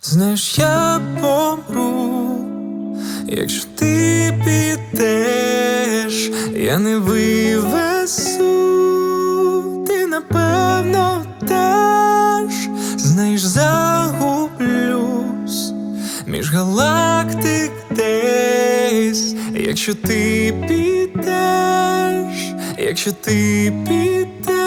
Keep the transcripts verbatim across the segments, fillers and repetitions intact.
Знаєш, я помру, якщо ти підеш, я не вивезу, ти напевно теж. Знаєш, загублюсь між галактик десь, якщо ти підеш, якщо ти підеш.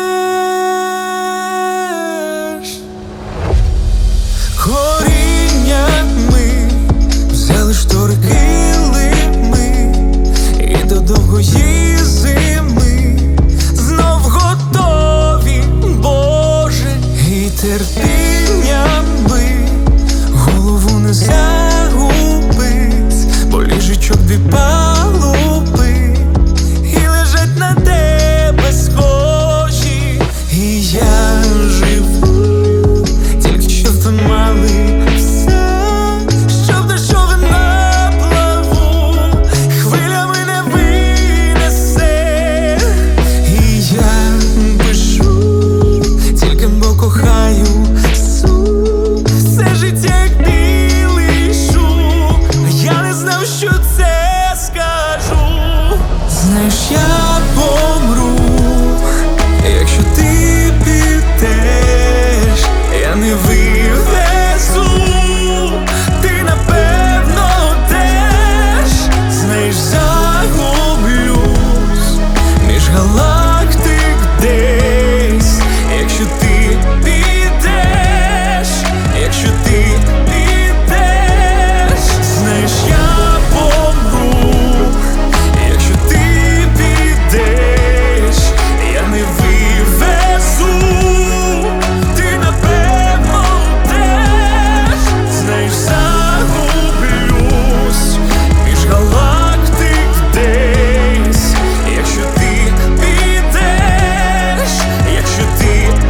Коріннями взяли штори, килими, і до довгої зими знов готові, Боже, і терпінням би голову не загубить, бо ліжечок дві палуби і лежать на тебе схожі, і я живу тільки щоб ви мали все, щоб дешеве на плаву хвилями не винесе. І я пишу тільки бо кохаю су, все життя як білий шум, я не знав, що це скажу. Знаєш, я помру, якщо ти підеш, я не вивезу, ти напевно теж. Знаєш, загублюсь між галактик десь, якщо ти підеш, якщо ти підеш. Знаєш, я помру, якщо ти підеш, я не вивезу, ти напевно теж. Знаєш, загублюсь між галактик десь, якщо ти підеш, якщо ти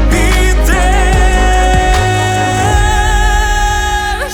підеш.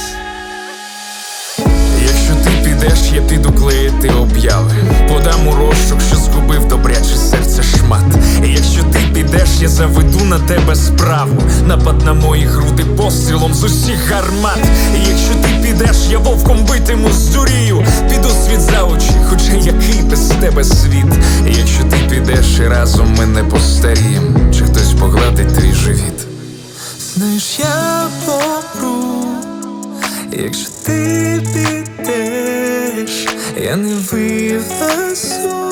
Якщо ти підеш, я піду клеїти об'яви, подам у розшук, що згубив добряче серце шмат. І якщо ти підеш, я заведу на тебе справу, напад на мої груди пострілом з усіх гармат. І якщо ти підеш, я вовком битиму здурію, піду світ за очі, хоча який без тебе світ. І якщо ти підеш, і разом ми не постарієм, чи хтось погладить твій живіт. Знаєш, я помру, якщо ти підеш, я не вивезу,